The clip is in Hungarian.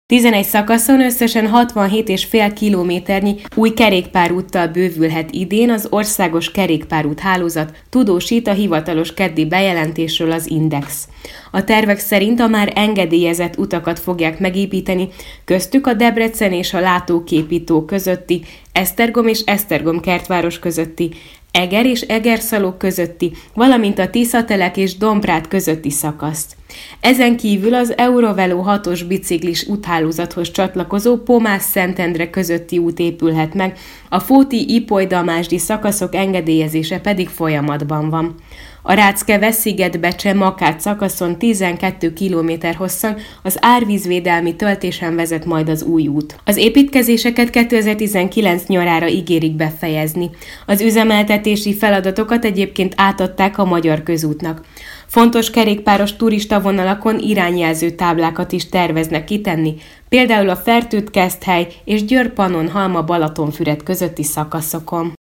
11 szakaszon összesen 67,5 kilométernyi új kerékpárúttal bővülhet idén az országos kerékpárút hálózat, tudósít a hivatalos keddi bejelentésről az Index. A tervek szerint a már engedélyezett utakat fogják megépíteni, köztük a Debrecen és a Látóképító közötti, Esztergom és Esztergom-Kertváros közötti, Eger és Egerszaló közötti, valamint a Tiszatelek és Dombrád közötti szakaszt. Ezen kívül az Eurovelo 6-os biciklis úthálózathoz csatlakozó Pomász-Szentendre közötti út épülhet meg, a Fóti-Ipoly-Damásdi szakaszok engedélyezése pedig folyamatban van. A Ráckeve-Sziget-Becse-Makát szakaszon 12 km hosszan az árvízvédelmi töltésen vezet majd az új út. Az építkezéseket 2019 nyarára ígérik befejezni. Az üzemeltetési feladatokat egyébként átadták a Magyar Közútnak. Fontos kerékpáros turistavonalakon irányjelző táblákat is terveznek kitenni, például a Fertőt-Keszthely és Győr-Pannon-Halma-Balatonfüred közötti szakaszokon.